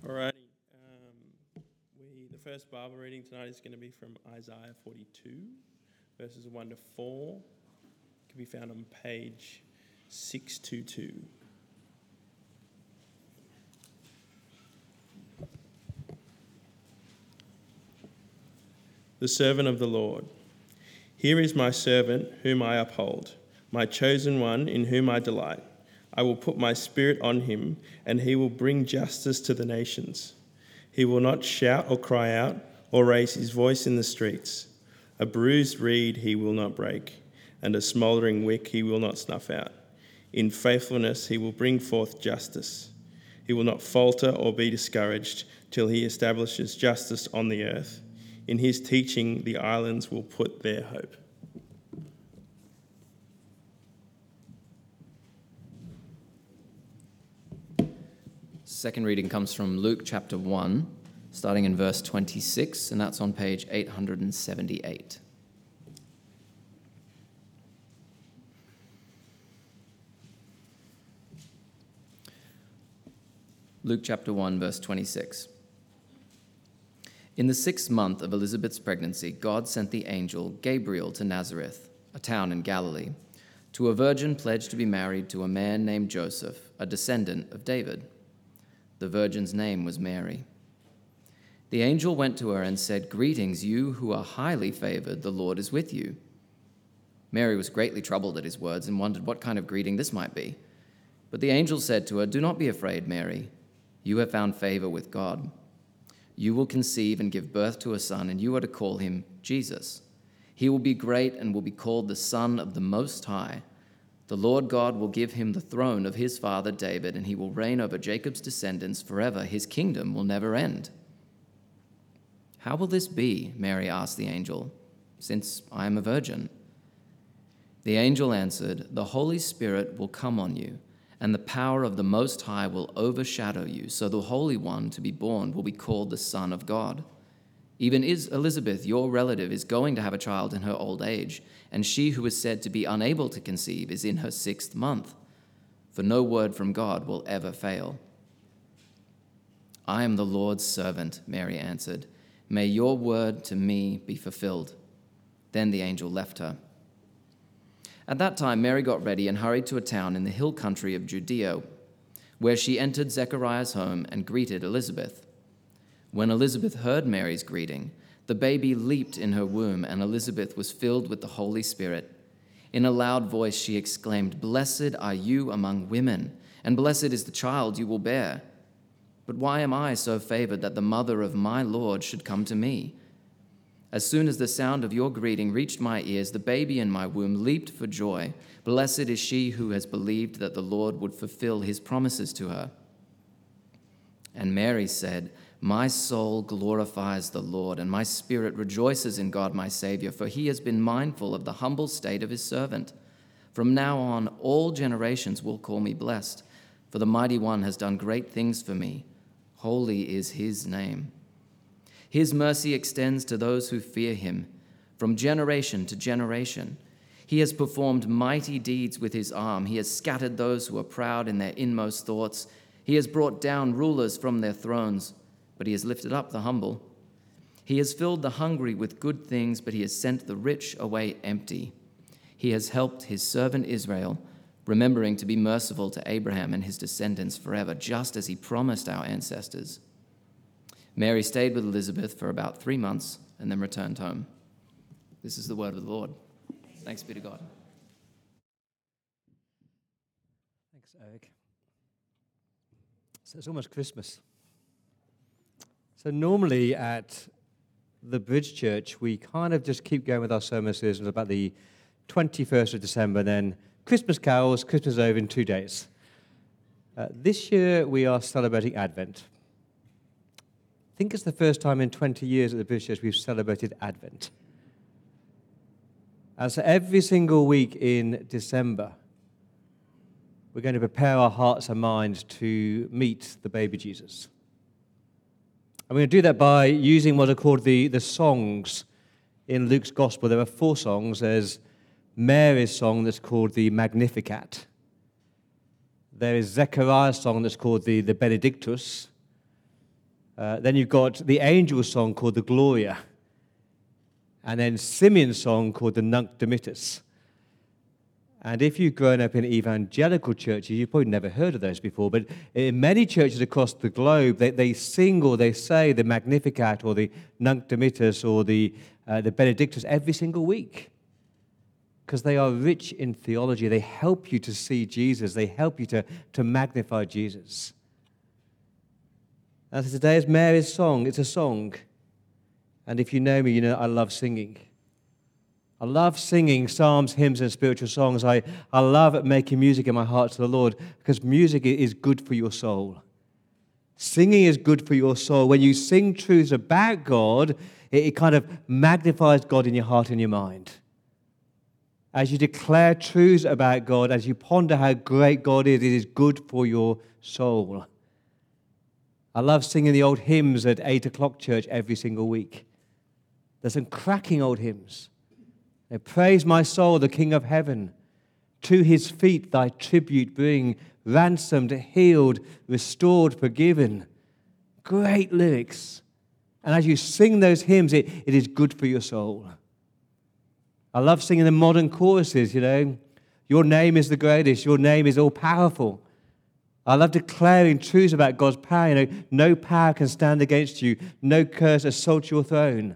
Alrighty. The first Bible reading tonight is going to be from Isaiah 42, verses 1 to 4. It can be found on page 622. The servant of the Lord. Here is my servant whom I uphold, my chosen one in whom I delight. I will put my spirit on him, and he will bring justice to the nations. He will not shout or cry out or raise his voice in the streets. A bruised reed he will not break, and a smouldering wick he will not snuff out. In faithfulness he will bring forth justice. He will not falter or be discouraged till he establishes justice on the earth. In his teaching the islands will put their hope. Second reading comes from Luke chapter 1, starting in verse 26, and that's on page 878. Luke chapter 1, verse 26. In the 6th month of Elizabeth's pregnancy, God sent the angel Gabriel to Nazareth, a town in Galilee, to a virgin pledged to be married to a man named Joseph, a descendant of David. The virgin's name was Mary. The angel went to her and said, "Greetings, you who are highly favored, the Lord is with you." Mary was greatly troubled at his words and wondered what kind of greeting this might be. But the angel said to her, "Do not be afraid, Mary. You have found favor with God. You will conceive and give birth to a son, and you are to call him Jesus. He will be great and will be called the Son of the Most High. The Lord God will give him the throne of his father David, and he will reign over Jacob's descendants forever. His kingdom will never end." "How will this be?" Mary asked the angel, "since I am a virgin?" The angel answered, "The Holy Spirit will come on you, and the power of the Most High will overshadow you, so the Holy One to be born will be called the Son of God. Even Elizabeth, your relative, is going to have a child in her old age, and she who is said to be unable to conceive is in her 6th month, for no word from God will ever fail." "I am the Lord's servant," Mary answered. "May your word to me be fulfilled." Then the angel left her. At that time, Mary got ready and hurried to a town in the hill country of Judea, where she entered Zechariah's home and greeted Elizabeth. When Elizabeth heard Mary's greeting, the baby leaped in her womb, and Elizabeth was filled with the Holy Spirit. In a loud voice she exclaimed, "Blessed are you among women, and blessed is the child you will bear. But why am I so favored that the mother of my Lord should come to me? As soon as the sound of your greeting reached my ears, the baby in my womb leaped for joy. Blessed is she who has believed that the Lord would fulfill his promises to her." And Mary said, "My soul glorifies the Lord, and my spirit rejoices in God my Savior, for he has been mindful of the humble state of his servant. From now on, all generations will call me blessed, for the Mighty One has done great things for me. Holy is his name. His mercy extends to those who fear him, from generation to generation. He has performed mighty deeds with his arm. He has scattered those who are proud in their inmost thoughts. He has brought down rulers from their thrones, but he has lifted up the humble. He has filled the hungry with good things, but he has sent the rich away empty. He has helped his servant Israel, remembering to be merciful to Abraham and his descendants forever, just as he promised our ancestors." Mary stayed with Elizabeth for about 3 months and then returned home. This is the word of the Lord. Thanks be to God. Thanks, Eric. So it's almost Christmas. So normally at the Bridge Church, we kind of just keep going with our sermon series until about the 21st of December, then Christmas carols, Christmas over in 2 days. This year we are celebrating Advent. I think it's the first time in 20 years at the Bridge Church we've celebrated Advent. And so every single week in December, we're going to prepare our hearts and minds to meet the baby Jesus. And we're going to do that by using what are called the songs in Luke's Gospel. There are 4 songs. There's Mary's song that's called the Magnificat. There is Zechariah's song that's called the Benedictus. Then you've got the angel song called the Gloria. And then Simeon's song called the Nunc Dimittis. And if you've grown up in evangelical churches, you've probably never heard of those before, but in many churches across the globe, they sing or they say the Magnificat or the Nunc Dimittis or the Benedictus every single week, because they are rich in theology. They help you to see Jesus. They help you to magnify Jesus. And so today is Mary's song. It's a song. And if you know me, you know I love singing. I love singing psalms, hymns, and spiritual songs. I love making music in my heart to the Lord, because music is good for your soul. Singing is good for your soul. When you sing truths about God, it kind of magnifies God in your heart and your mind. As you declare truths about God, as you ponder how great God is, it is good for your soul. I love singing the old hymns at 8 o'clock church every single week. There's some cracking old hymns. They praise my soul, the King of heaven. To his feet thy tribute bring, ransomed, healed, restored, forgiven. Great lyrics. And as you sing those hymns, it is good for your soul. I love singing the modern choruses, you know. Your name is the greatest. Your name is all-powerful. I love declaring truths about God's power. You know, no power can stand against you. No curse assault your throne.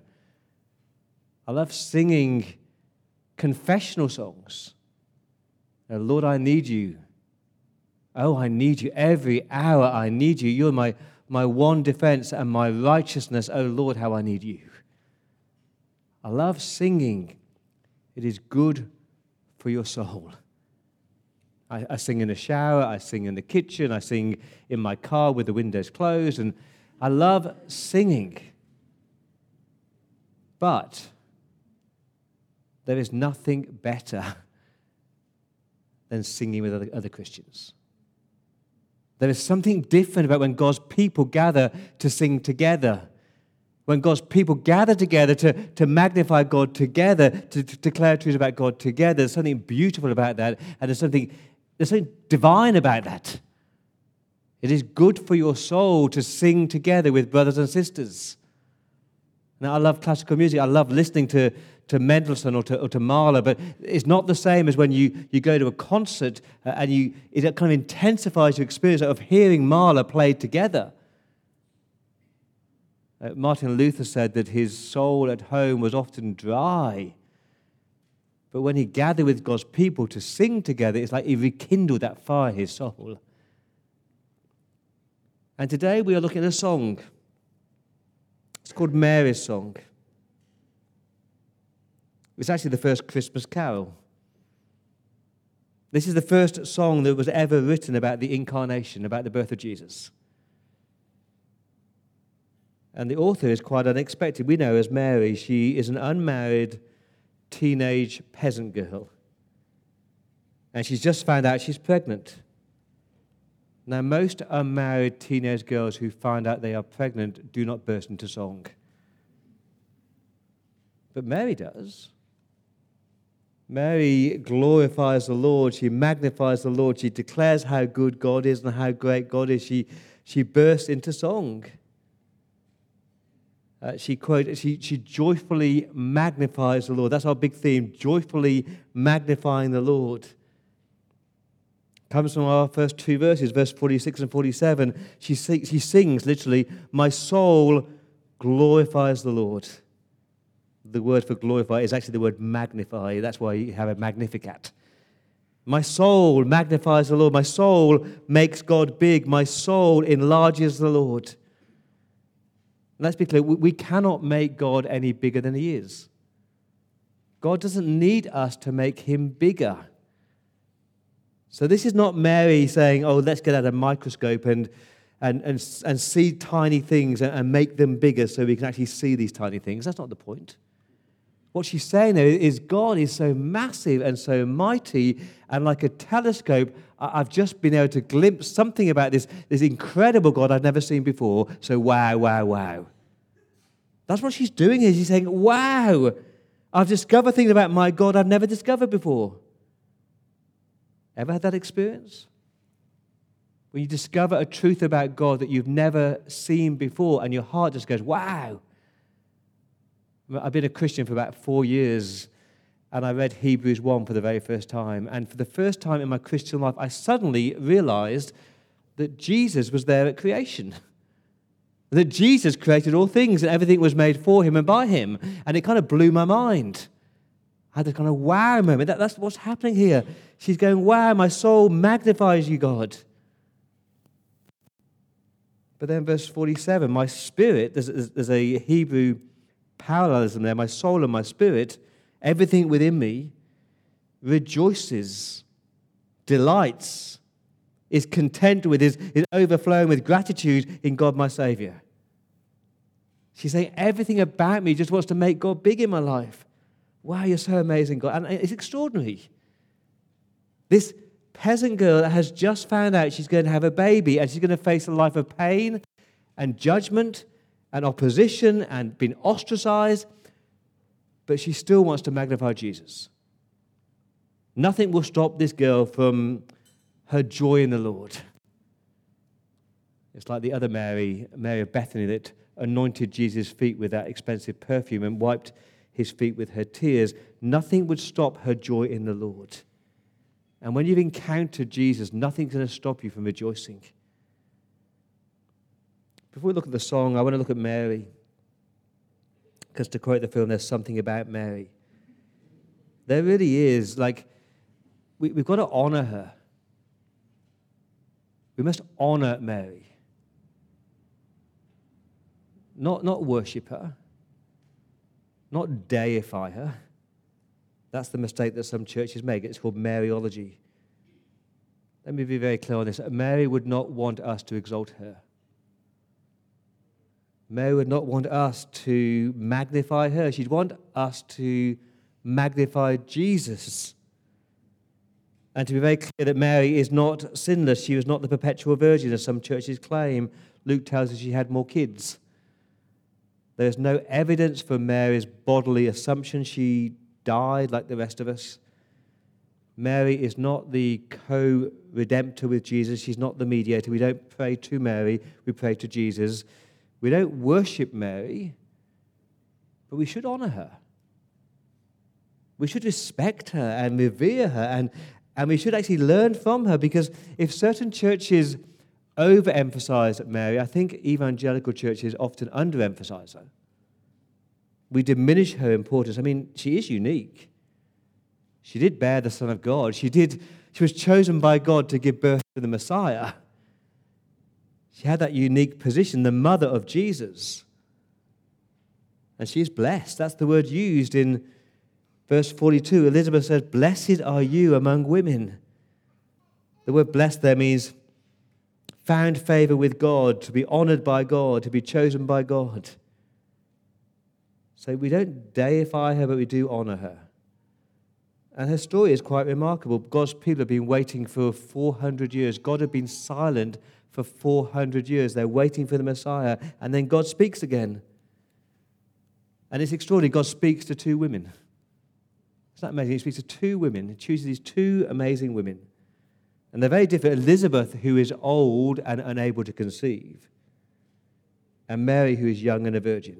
I love singing confessional songs. Oh, Lord, I need you. Oh, I need you. Every hour I need you. You're my one defense and my righteousness. Oh, Lord, how I need you. I love singing. It is good for your soul. I sing in the shower, I sing in the kitchen, I sing in my car with the windows closed, and I love singing. But there is nothing better than singing with other Christians. There is something different about when God's people gather to sing together. When God's people gather together to magnify God together, to declare truths about God together, there's something beautiful about that, and there's something divine about that. It is good for your soul to sing together with brothers and sisters. Now, I love classical music. I love listening to Mendelssohn or to Mahler, but it's not the same as when you go to a concert and it kind of intensifies your experience of hearing Mahler played together. Martin Luther said that his soul at home was often dry. But when he gathered with God's people to sing together, it's like he rekindled that fire in his soul. And today we are looking at a song. It's called Mary's Song. It's actually the first Christmas carol. This is the first song that was ever written about the incarnation, about the birth of Jesus. And the author is quite unexpected. We know as Mary, she is an unmarried teenage peasant girl. And she's just found out she's pregnant. Now, most unmarried teenage girls who find out they are pregnant do not burst into song. But Mary does. Mary glorifies the Lord. She magnifies the Lord. She declares how good God is and how great God is. She bursts into song. She joyfully magnifies the Lord. That's our big theme, joyfully magnifying the Lord. Comes from our first two verses, verse 46 and 47. She sings literally, my soul glorifies the Lord. The word for glorify is actually the word magnify. That's why you have a Magnificat. My soul magnifies the Lord. My soul makes God big. My soul enlarges the Lord. Let's be clear, we cannot make God any bigger than he is. God doesn't need us to make him bigger. So this is not Mary saying, oh, let's get out a microscope and see tiny things and make them bigger so we can actually see these tiny things. That's not the point. What she's saying there is God is so massive and so mighty, and like a telescope, I've just been able to glimpse something about this incredible God I've never seen before. So wow, wow, wow. That's what she's doing here. She's saying, wow, I've discovered things about my God I've never discovered before. Ever had that experience? When you discover a truth about God that you've never seen before and your heart just goes, wow. I've been a Christian for about 4 years, and I read Hebrews 1 for the very first time. And for the first time in my Christian life, I suddenly realized that Jesus was there at creation. That Jesus created all things and everything was made for him and by him. And it kind of blew my mind. I had this kind of wow moment. That's what's happening here. She's going, wow, my soul magnifies you, God. But then verse 47, my spirit, there's a Hebrew parallelism there, my soul and my spirit, everything within me, rejoices, delights, is content with, is overflowing with gratitude in God my Savior. She's saying everything about me just wants to make God big in my life. Wow, you're so amazing, God. And it's extraordinary. This peasant girl that has just found out she's going to have a baby and she's going to face a life of pain and judgment and opposition and being ostracized, but she still wants to magnify Jesus. Nothing will stop this girl from her joy in the Lord. It's like the other Mary of Bethany, that anointed Jesus' feet with that expensive perfume and wiped his feet with her tears. Nothing would stop her joy in the Lord. And when you've encountered Jesus, nothing's going to stop you from rejoicing. Before we look at the song, I want to look at Mary. Because to quote the film, there's something about Mary. There really is. Like, we've got to honor her. We must honor Mary. Not worship her. Not deify her. That's the mistake that some churches make. It's called Mariology. Let me be very clear on this. Mary would not want us to exalt her. Mary would not want us to magnify her. She'd want us to magnify Jesus. And to be very clear that Mary is not sinless. She was not the perpetual virgin, as some churches claim. Luke tells us she had more kids. There's no evidence for Mary's bodily assumption. She died like the rest of us. Mary is not the co-redemptor with Jesus. She's not the mediator. We don't pray to Mary. We pray to Jesus. We don't worship Mary, but we should honor her. We should respect her and revere her, and we should actually learn from her, because if certain churches overemphasize Mary, I think evangelical churches often underemphasize her. We diminish her importance. I mean, she is unique. She did bear the Son of God. She was chosen by God to give birth to the Messiah. She had that unique position, the mother of Jesus. And she is blessed. That's the word used in verse 42. Elizabeth says, "Blessed are you among women." The word blessed there means found favor with God, to be honored by God, to be chosen by God. So we don't deify her, but we do honor her. And her story is quite remarkable. God's people have been waiting for 400 years. God had been silent for 400 years. They're waiting for the Messiah. And then God speaks again. And it's extraordinary. God speaks to two women. Isn't that amazing? He speaks to two women. He chooses these two amazing women. And they're very different. Elizabeth, who is old and unable to conceive. And Mary, who is young and a virgin.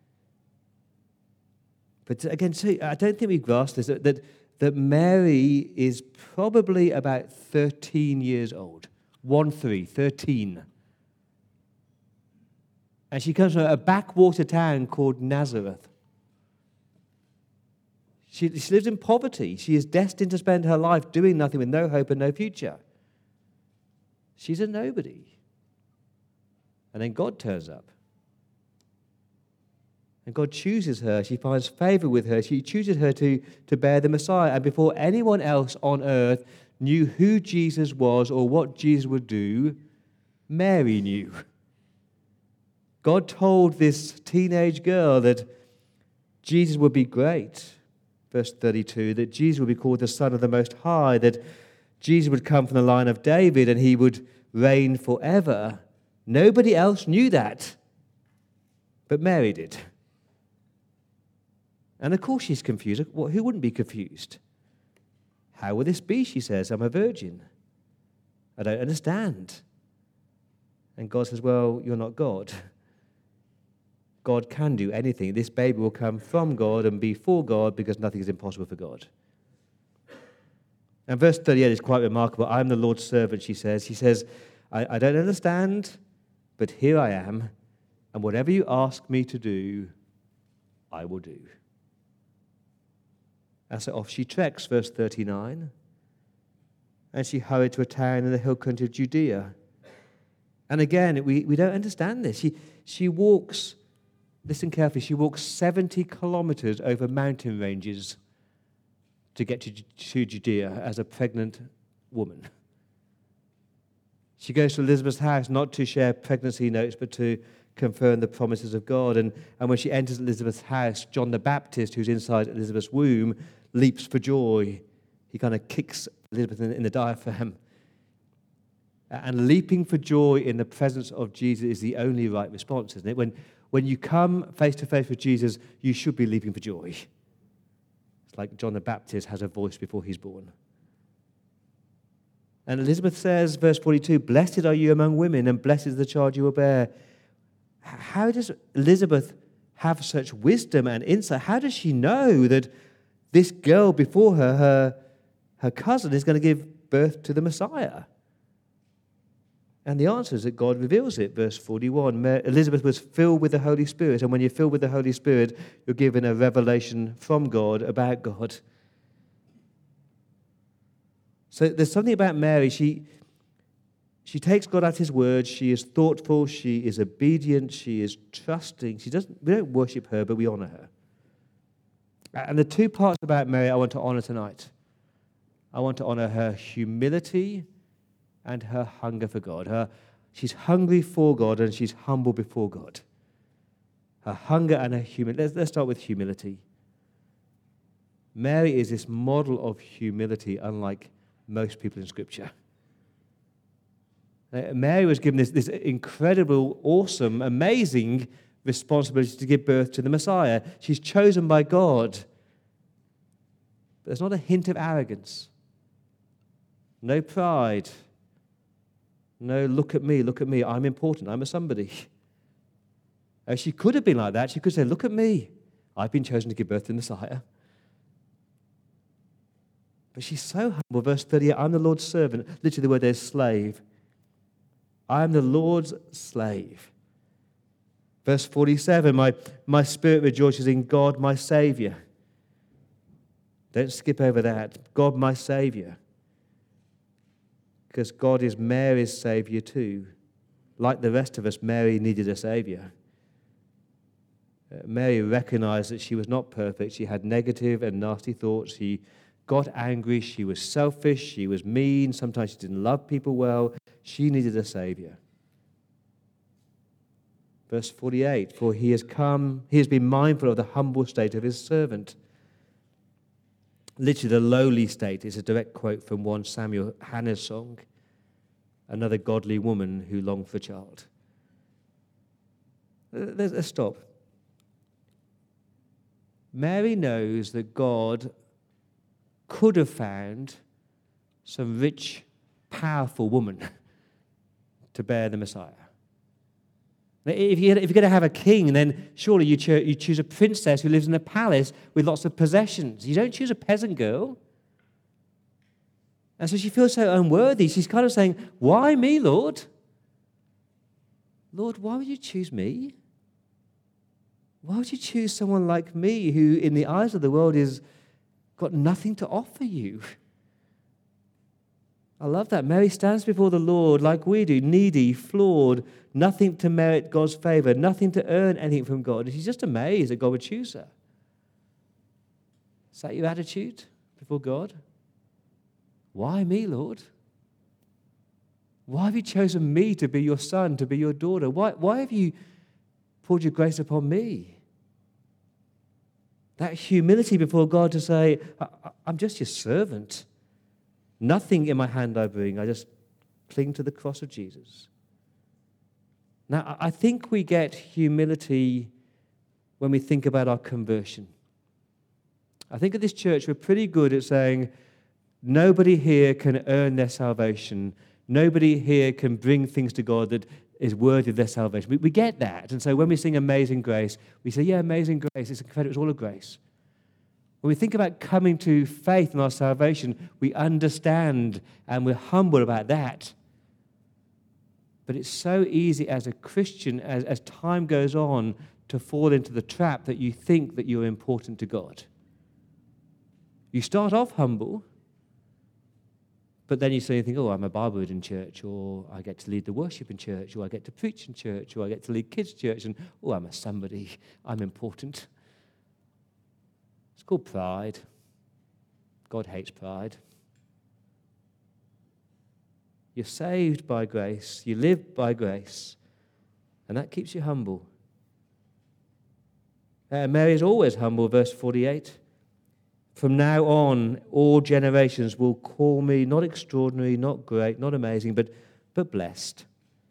But again, see, I don't think we grasp this, that Mary is probably about 13 years old. 13. And she comes from a backwater town called Nazareth. She lives in poverty. She is destined to spend her life doing nothing with no hope and no future. She's a nobody. And then God turns up. And God chooses her. She finds favor with her. She chooses her to bear the Messiah. And before anyone else on earth knew who Jesus was or what Jesus would do, Mary knew. God told this teenage girl that Jesus would be great. Verse 32, that Jesus would be called the Son of the Most High, that Jesus would come from the line of David and he would reign forever. Nobody else knew that, but Mary did. And of course she's confused. Well, who wouldn't be confused? How will this be, she says? I'm a virgin. I don't understand. And God says, well, you're not God. God can do anything. This baby will come from God and be for God because nothing is impossible for God. And verse 38 is quite remarkable. I am the Lord's servant, she says. He says, I don't understand, but here I am, and whatever you ask me to do, I will do. And so off she treks, verse 39, and she hurried to a town in the hill country of Judea. And again, we don't understand this. She walks, listen carefully, she walks 70 kilometers over mountain ranges to get to Judea as a pregnant woman. She goes to Elizabeth's house not to share pregnancy notes, but to confirm the promises of God. And when she enters Elizabeth's house, John the Baptist, who's inside Elizabeth's womb, leaps for joy. He kind of kicks Elizabeth in the diaphragm. And leaping for joy in the presence of Jesus is the only right response, isn't it? When you come face to face with Jesus, you should be leaping for joy. It's like John the Baptist has a voice before he's born. And Elizabeth says, verse 42, blessed are you among women, and blessed is the child you will bear. How does Elizabeth have such wisdom and insight? How does she know that this girl before her cousin, is going to give birth to the Messiah? And the answer is that God reveals it. Verse 41, Elizabeth was filled with the Holy Spirit, and when you're filled with the Holy Spirit, you're given a revelation from God about God. So there's something about Mary. She takes God at his word. She is thoughtful. She is obedient. She is trusting. We don't worship her, but we honor her. And the two parts about Mary I want to honor tonight. I want to honor her humility and her hunger for God. She's hungry for God, and she's humble before God. Her hunger and her humility. Let's start with humility. Mary is this model of humility, unlike most people in Scripture. Mary was given this incredible, awesome, amazing responsibility to give birth to the Messiah. She's chosen by God. But there's not a hint of arrogance. No pride. No, look at me, I'm important, I'm a somebody. She could have been like that. She could say, look at me, I've been chosen to give birth to the Messiah. But she's so humble. Verse 38, I'm the Lord's servant. Literally the word there is slave. I am the Lord's slave. Verse 47, my spirit rejoices in God, my Savior. Don't skip over that. God, my Savior. Because God is Mary's Savior too. Like the rest of us, Mary needed a Savior. Mary recognized that she was not perfect. She had negative and nasty thoughts. She got angry. She was selfish. She was mean. Sometimes she didn't love people well. She needed a Savior. Verse 48, for he has been mindful of the humble state of his servant. Literally, the lowly state is a direct quote from 1 Samuel, Hannah's song, another godly woman who longed for a child. Let's stop. Mary knows that God could have found some rich, powerful woman to bear the Messiah. If you're going to have a king, then surely you choose a princess who lives in a palace with lots of possessions. You don't choose a peasant girl. And so she feels so unworthy. She's kind of saying, why me, Lord? Lord, why would you choose me? Why would you choose someone like me who, in the eyes of the world, is got nothing to offer you? I love that. Mary stands before the Lord like we do, needy, flawed, nothing to merit God's favor, nothing to earn anything from God. And she's just amazed that God would choose her. Is that your attitude before God? Why me, Lord? Why have you chosen me to be your son, to be your daughter? Why have you poured your grace upon me? That humility before God to say, I'm just your servant. Nothing in my hand I bring. I just cling to the cross of Jesus. Now, I think we get humility when we think about our conversion. I think at this church we're pretty good at saying, nobody here can earn their salvation. Nobody here can bring things to God that is worthy of their salvation. We get that. And so when we sing Amazing Grace, we say, yeah, Amazing Grace, it's incredible, it's all of grace. When we think about coming to faith in our salvation, we understand and we're humble about that. But it's so easy as a Christian, as time goes on, to fall into the trap that you think that you're important to God. You start off humble, but then you suddenly think, oh, I'm a Bible reading church, or I get to lead the worship in church, or I get to preach in church, or I get to lead kids' church, and oh, I'm a somebody, I'm important. It's called pride. God hates pride. You're saved by grace, you live by grace, and that keeps you humble. Mary is always humble, verse 48. From now on, all generations will call me not extraordinary, not great, not amazing, but blessed.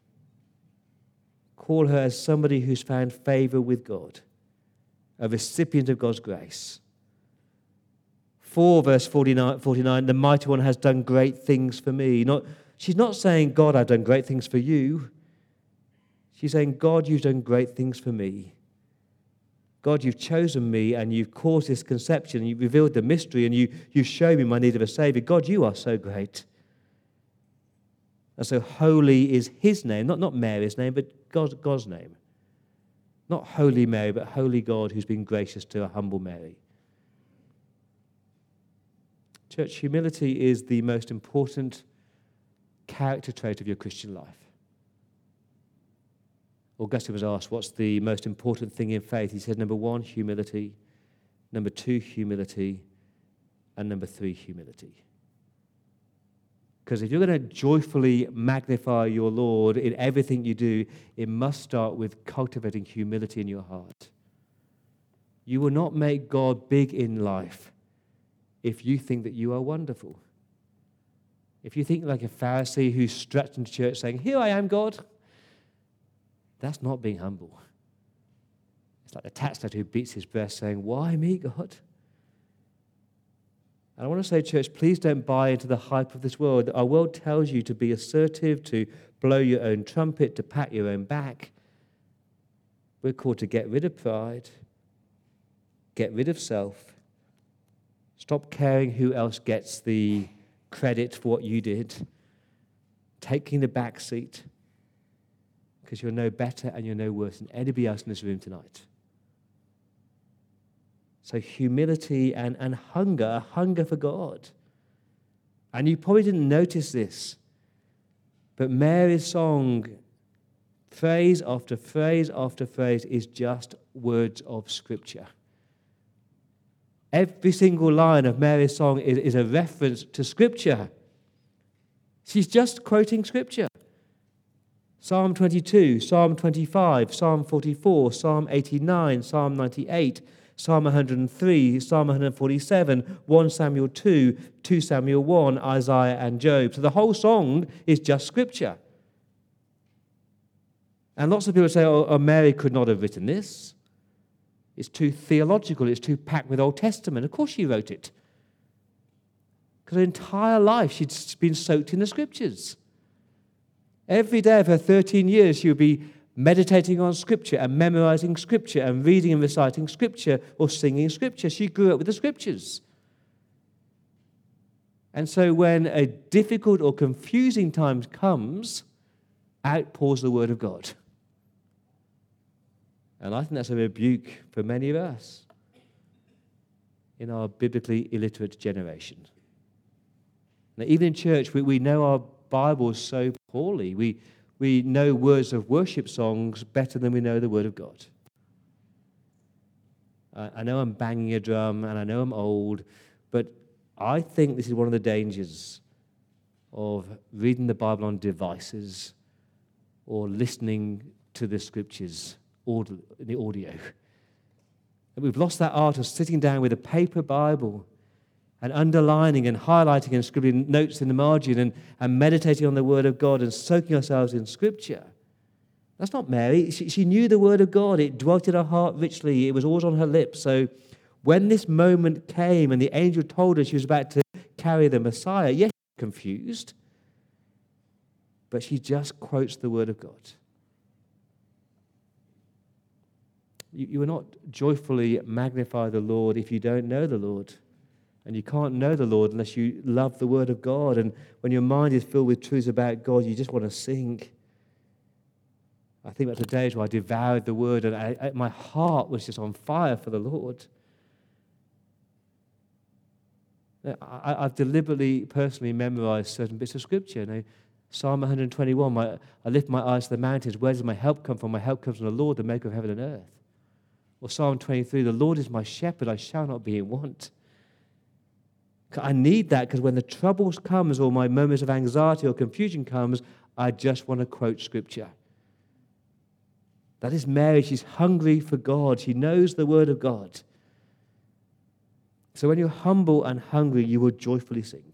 Call her as somebody who's found favor with God, a recipient of God's grace. 4, verse 49, the mighty one has done great things for me. She's not saying, God, I've done great things for you. She's saying, God, you've done great things for me. God, you've chosen me and you've caused this conception and you've revealed the mystery and you've shown me my need of a Savior. God, you are so great. And so holy is his name, not Mary's name, but God's name. Not Holy Mary, but Holy God who's been gracious to a humble Mary. Church, humility is the most important character trait of your Christian life. Augustine was asked, what's the most important thing in faith? He said, number 1, humility. Number 2, humility. And number 3, humility. Because if you're going to joyfully magnify your Lord in everything you do, it must start with cultivating humility in your heart. You will not make God big in life if you think that you are wonderful. If you think like a Pharisee who's stretched into church saying, here I am, God, that's not being humble. It's like the tax collector who beats his breast saying, why me, God? And I want to say, church, please don't buy into the hype of this world. Our world tells you to be assertive, to blow your own trumpet, to pat your own back. We're called to get rid of pride, get rid of self, stop caring who else gets the credit for what you did, taking the back seat, because you're no better and you're no worse than anybody else in this room tonight. So humility and hunger for God. And you probably didn't notice this, but Mary's song, phrase after phrase after phrase, is just words of Scripture. Every single line of Mary's song is a reference to Scripture. She's just quoting Scripture. Psalm 22, Psalm 25, Psalm 44, Psalm 89, Psalm 98, Psalm 103, Psalm 147, 1 Samuel 2, 2 Samuel 1, Isaiah and Job. So the whole song is just Scripture. And lots of people say, oh, Mary could not have written this. It's too theological, it's too packed with Old Testament. Of course she wrote it. Because her entire life she'd been soaked in the Scriptures. Every day of her 13 years, she would be meditating on Scripture and memorizing Scripture and reading and reciting Scripture or singing Scripture. She grew up with the Scriptures. And so when a difficult or confusing time comes, out pours the Word of God. And I think that's a rebuke for many of us in our biblically illiterate generation. Now, even in church, we know our Bibles so poorly. We know words of worship songs better than we know the Word of God. I know I'm banging a drum and I know I'm old, but I think this is one of the dangers of reading the Bible on devices or listening to the Scriptures in the audio. And we've lost that art of sitting down with a paper Bible and underlining and highlighting and scribbling notes in the margin and meditating on the Word of God and soaking ourselves in Scripture. That's not Mary. She knew the Word of God. It dwelt in her heart richly. It was always on her lips. So when this moment came and the angel told her she was about to carry the Messiah, yes, she was confused. but she just quotes the word of God. You will not joyfully magnify the Lord if you don't know the Lord. And you can't know the Lord unless you love the word of God. And when your mind is filled with truths about God, you just want to sing. I think about the days where I devoured the word and my heart was just on fire for the Lord. I've deliberately, personally memorized certain bits of scripture. Psalm 121, I lift my eyes to the mountains. Where does my help come from? My help comes from the Lord, the maker of heaven and earth. Or Psalm 23, the Lord is my shepherd, I shall not be in want. I need that because when the troubles comes or my moments of anxiety or confusion comes, I just want to quote scripture. That is Mary. She's hungry for God. She knows the word of God. So when you're humble and hungry, you will joyfully sing.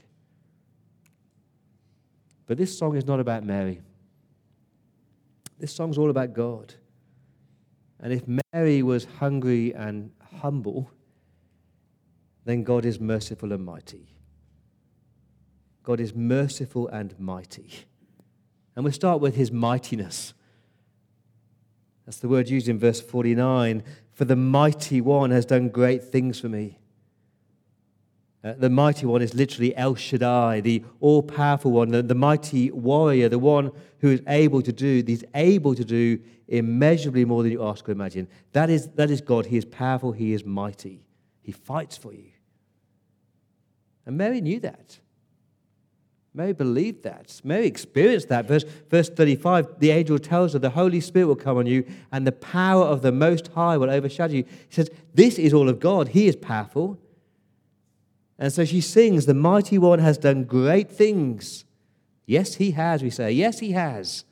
But this song is not about Mary. This song's all about God. And if Mary was hungry and humble, then God is merciful and mighty. God is merciful and mighty. And we'll start with his mightiness. That's the word used in verse 49. For the mighty one has done great things for me. The mighty one is literally El Shaddai, the all-powerful one, the mighty warrior, the one who is able to do immeasurably more than you ask or imagine. That is God. He is powerful. He is mighty. He fights for you. And Mary knew that. Mary believed that. Mary experienced that. Verse 35, the angel tells her, the Holy Spirit will come on you, and the power of the Most High will overshadow you. He says, this is all of God. He is powerful. And so she sings, the mighty one has done great things. Yes, he has, we say. Yes, he has.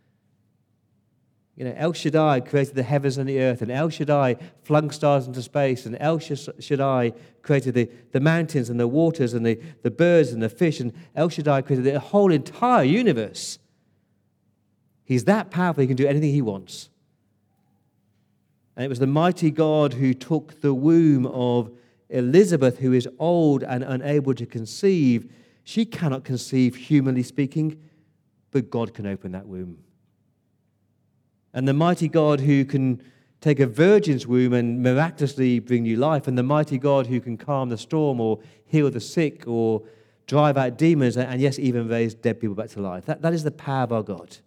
El Shaddai created the heavens and the earth, and El Shaddai flung stars into space, and El Shaddai created the mountains and the waters and the birds and the fish, and El Shaddai created the whole entire universe. He's that powerful, he can do anything he wants. And it was the mighty God who took the womb of Elizabeth, who is old and unable to conceive. She cannot conceive, humanly speaking, but God can open that womb. And the mighty God who can take a virgin's womb and miraculously bring new life, and the mighty God who can calm the storm or heal the sick or drive out demons, and yes, even raise dead people back to life. That is the power of our God.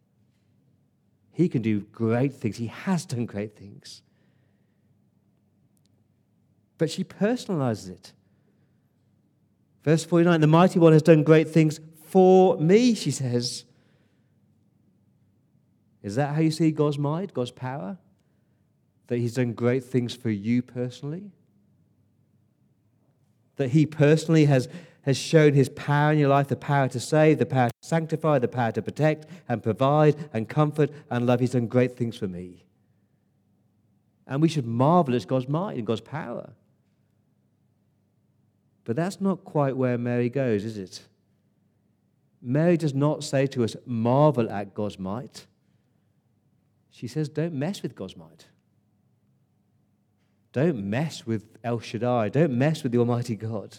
He can do great things. He has done great things. But she personalizes it. Verse 49, the mighty one has done great things for me, she says. Is that how you see God's might, God's power? That he's done great things for you personally? That he personally has shown his power in your life, the power to save, the power to sanctify, the power to protect and provide and comfort and love. He's done great things for me. And we should marvel at God's might and God's power. But that's not quite where Mary goes, is it? Mary does not say to us, marvel at God's might. She says, don't mess with God's might. Don't mess with El Shaddai. Don't mess with the Almighty God.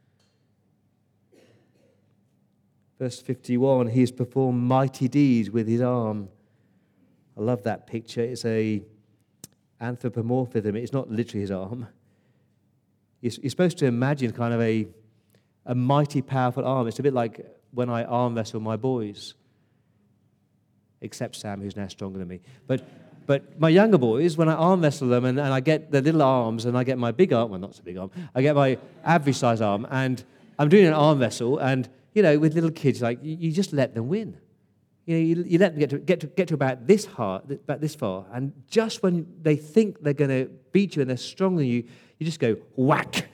Verse 51, he has performed mighty deeds with his arm. I love that picture. It's a anthropomorphism. It's not literally his arm. You're supposed to imagine kind of a mighty, powerful arm. It's a bit like when I arm wrestle my boys. Except Sam, who's now stronger than me. But my younger boys, when I arm wrestle them and I get the little arms and I get my big arm, well, not so big arm, I get my average size arm, and I'm doing an arm wrestle, and, with little kids, like, you just let them win. You let them get to about this far, and just when they think they're going to beat you and they're stronger than you, you just go, whack.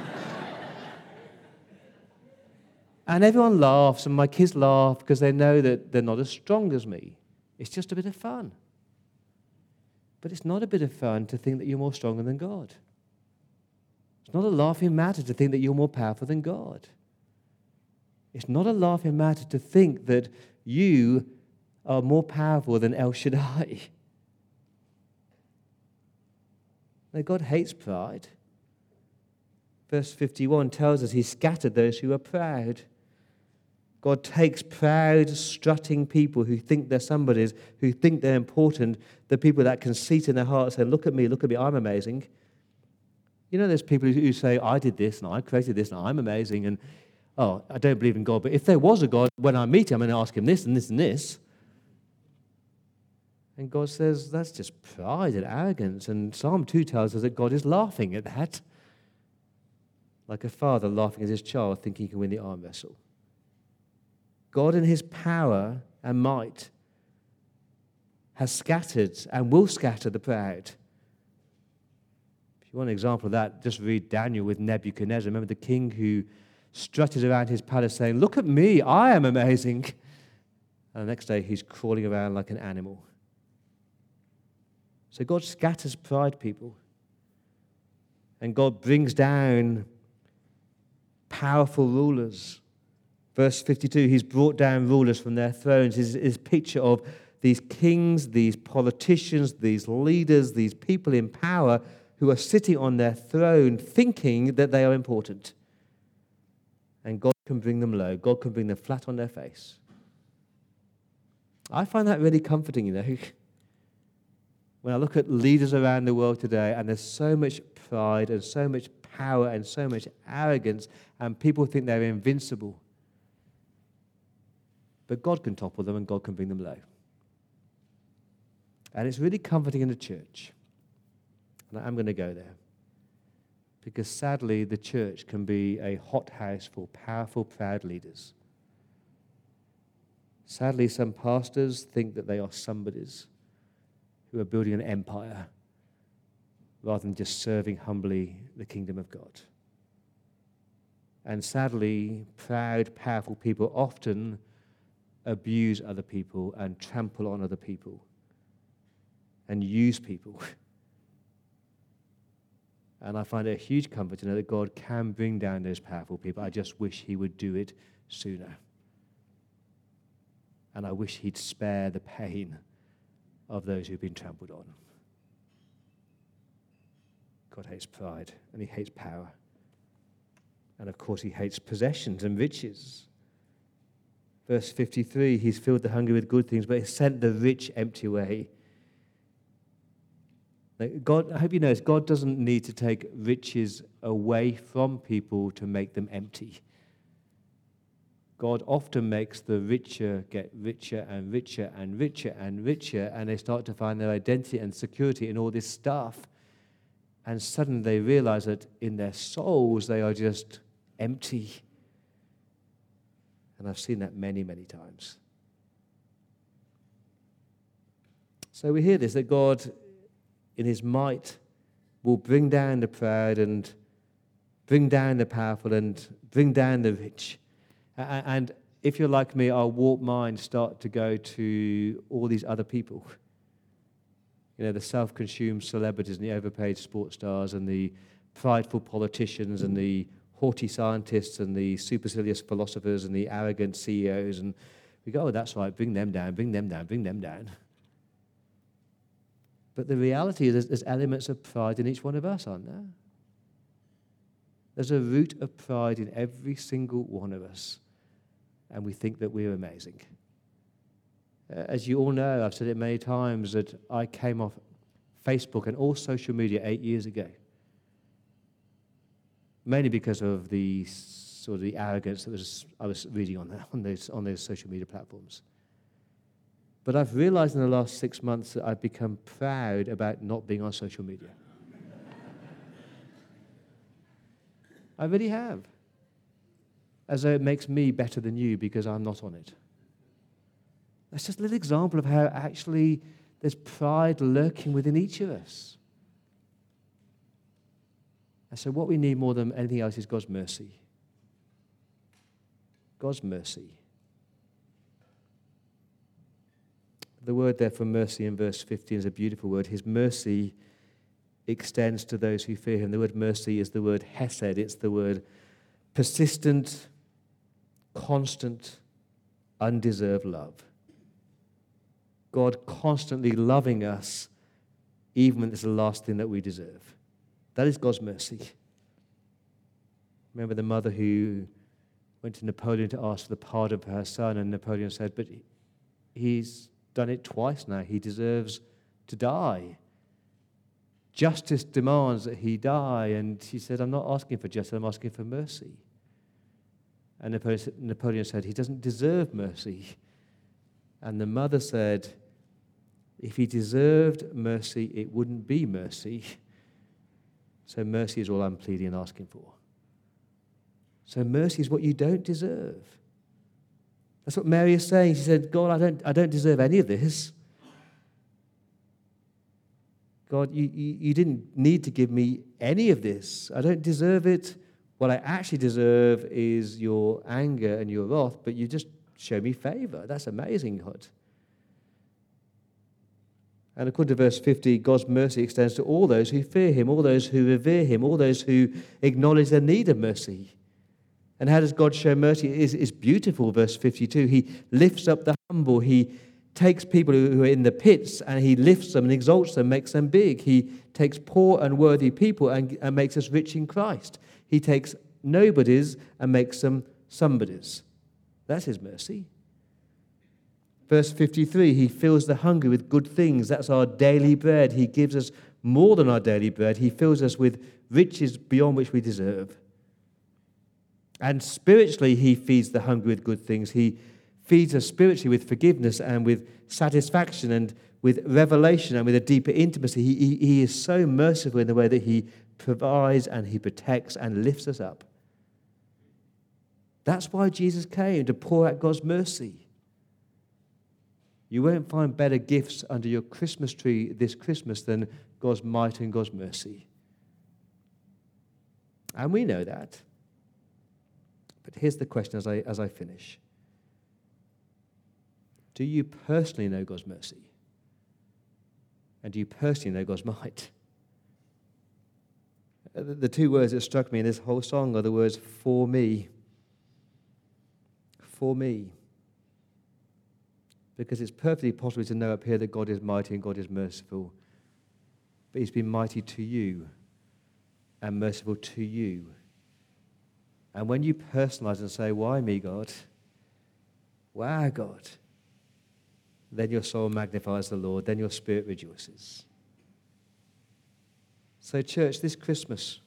And everyone laughs, and my kids laugh because they know that they're not as strong as me. It's just a bit of fun. But it's not a bit of fun to think that you're more stronger than God. It's not a laughing matter to think that you're more powerful than God. It's not a laughing matter to think that you are more powerful than El Shaddai. Now, God hates pride. Verse 51 tells us he scattered those who are proud. God takes proud, strutting people who think they're somebodies, who think they're important, the people that conceit in their hearts say, look at me, I'm amazing. You know, there's people who say, I did this, and I created this, and I'm amazing, and, oh, I don't believe in God, but if there was a God, when I meet him, I'm going to ask him this and this and this. And God says, that's just pride and arrogance. And Psalm 2 tells us that God is laughing at that. Like a father laughing at his child, thinking he can win the arm wrestle. God in his power and might has scattered and will scatter the proud. If you want an example of that, just read Daniel with Nebuchadnezzar. Remember the king who strutted around his palace saying, look at me, I am amazing. And the next day he's crawling around like an animal. So God scatters pride people. And God brings down powerful rulers. Verse 52, he's brought down rulers from their thrones. His picture of these kings, these politicians, these leaders, these people in power who are sitting on their throne thinking that they are important. And God can bring them low. God can bring them flat on their face. I find that really comforting, you know. When I look at leaders around the world today, and there's so much pride and so much power and so much arrogance, and people think they're invincible. But God can topple them and God can bring them low. And it's really comforting in the church. And I'm going to go there. Because sadly, the church can be a hothouse for powerful, proud leaders. Sadly, some pastors think that they are somebodies who are building an empire rather than just serving humbly the kingdom of God. And sadly, proud, powerful people often abuse other people and trample on other people and use people. And I find it a huge comfort to know that God can bring down those powerful people. I just wish he would do it sooner. And I wish he'd spare the pain of those who've been trampled on. God hates pride and he hates power. And of course he hates possessions and riches. Verse 53, he's filled the hungry with good things, but he sent the rich empty away. God, I hope you notice, God doesn't need to take riches away from people to make them empty. God often makes the richer get richer and richer and richer and richer, and they start to find their identity and security in all this stuff. And suddenly they realize that in their souls they are just empty. And I've seen that many, many times. So we hear this, that God, in his might, will bring down the proud and bring down the powerful and bring down the rich. And if you're like me, our warped minds start to go to all these other people. You know, the self-consumed celebrities and the overpaid sports stars and the prideful politicians and the haughty scientists and the supercilious philosophers and the arrogant CEOs. And we go, oh, that's right, bring them down, bring them down, bring them down. But the reality is there's elements of pride in each one of us, aren't there? There's a root of pride in every single one of us. And we think that we're amazing. As you all know, I've said it many times, that I came off Facebook and all social media 8 years ago. Mainly because of the sort of the arrogance that I was reading on those social media platforms. But I've realized in the last 6 months that I've become proud about not being on social media. I really have. As though it makes me better than you because I'm not on it. That's just a little example of how actually there's pride lurking within each of us. And so what we need more than anything else is God's mercy. God's mercy. The word there for mercy in verse 15 is a beautiful word. His mercy extends to those who fear him. The word mercy is the word hesed. It's the word persistent, constant, undeserved love. God constantly loving us even when it's the last thing that we deserve. That is God's mercy. Remember the mother who went to Napoleon to ask for the pardon for her son, and Napoleon said, but he's done it twice now. He deserves to die. Justice demands that he die. And she said, I'm not asking for justice, I'm asking for mercy. And Napoleon said, he doesn't deserve mercy. And the mother said, if he deserved mercy, it wouldn't be mercy. So mercy is all I'm pleading and asking for. So mercy is what you don't deserve. That's what Mary is saying. She said, God, I don't deserve any of this. God, you didn't need to give me any of this. I don't deserve it. What I actually deserve is your anger and your wrath, but you just show me favor. That's amazing, God. And according to verse 50, God's mercy extends to all those who fear him, all those who revere him, all those who acknowledge their need of mercy. And how does God show mercy? It's beautiful, verse 52. He lifts up the humble. He takes people who are in the pits and he lifts them and exalts them, makes them big. He takes poor and worthy people and makes us rich in Christ. He takes nobodies and makes them somebodies. That's his mercy. Verse 53, he fills the hungry with good things. That's our daily bread. He gives us more than our daily bread. He fills us with riches beyond which we deserve. And spiritually, he feeds the hungry with good things. He feeds us spiritually with forgiveness and with satisfaction and with revelation and with a deeper intimacy. He is so merciful in the way that he provides and he protects and lifts us up. That's why Jesus came, to pour out God's mercy. You won't find better gifts under your Christmas tree this Christmas than God's might and God's mercy. And we know that. But here's the question as I finish. Do you personally know God's mercy? And do you personally know God's might? The two words that struck me in this whole song are the words, for me. For me. Because it's perfectly possible to know up here that God is mighty and God is merciful. But he's been mighty to you and merciful to you. And when you personalize and say, why me, God? Wow, God. Then your soul magnifies the Lord. Then your spirit rejoices. So, church, this Christmas,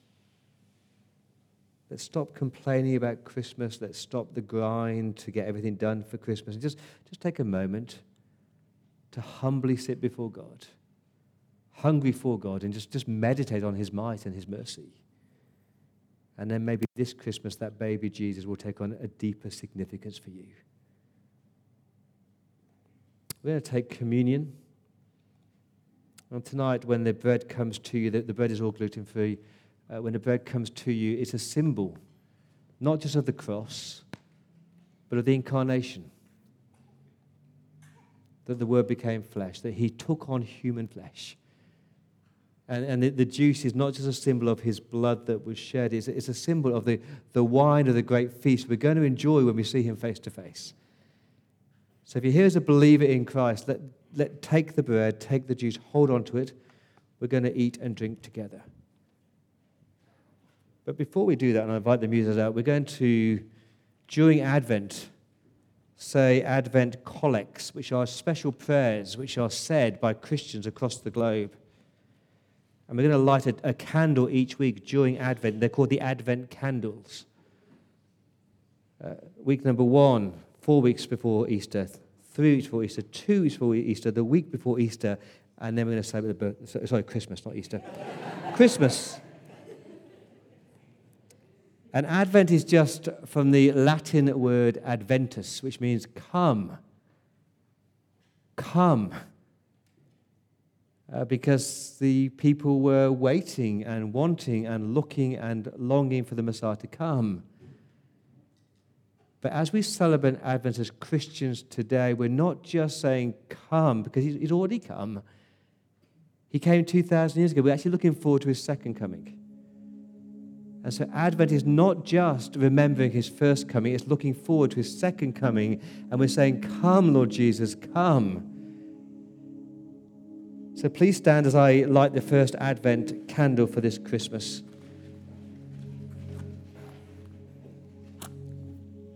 let's stop complaining about Christmas. Let's stop the grind to get everything done for Christmas. And just take a moment to humbly sit before God, hungry for God, and just meditate on his might and his mercy. And then maybe this Christmas, that baby Jesus will take on a deeper significance for you. We're going to take communion. And tonight, when the bread comes to you, the bread is all gluten-free. When the bread comes to you, it's a symbol, not just of the cross, but of the incarnation. That the Word became flesh, that he took on human flesh. And the juice is not just a symbol of his blood that was shed, it's a symbol of the wine of the great feast we're going to enjoy when we see him face to face. So if you're here as a believer in Christ, let take the bread, take the juice, hold on to it. We're going to eat and drink together. But before we do that, and I invite the musicians out, we're going to, during Advent, say Advent collects, which are special prayers which are said by Christians across the globe. And we're going to light a candle each week during Advent. They're called the Advent candles. Week number 1, 4 weeks before Easter, 3 weeks before Easter, 2 weeks before Easter, the week before Easter, and then we're going to celebrate Christmas, not Easter. Christmas. And Advent is just from the Latin word adventus, which means come. Come. Because the people were waiting and wanting and looking and longing for the Messiah to come. But as we celebrate Advent as Christians today, we're not just saying come, because he's already come. He came 2,000 years ago. We're actually looking forward to his second coming. And so Advent is not just remembering his first coming, it's looking forward to his second coming. And we're saying, come, Lord Jesus, come. So please stand as I light the first Advent candle for this Christmas.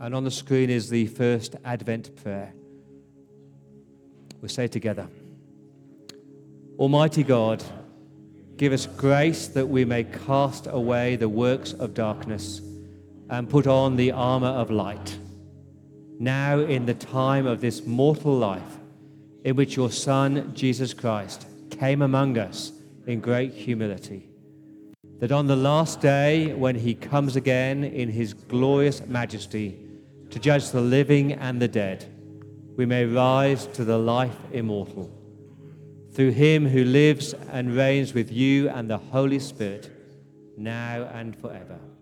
And on the screen is the first Advent prayer. We'll say it together. Almighty God, give us grace that we may cast away the works of darkness and put on the armor of light. Now in the time of this mortal life, in which your Son, Jesus Christ, came among us in great humility, that on the last day, when he comes again in his glorious majesty to judge the living and the dead, we may rise to the life immortal. Through him who lives and reigns with you and the Holy Spirit, now and forever.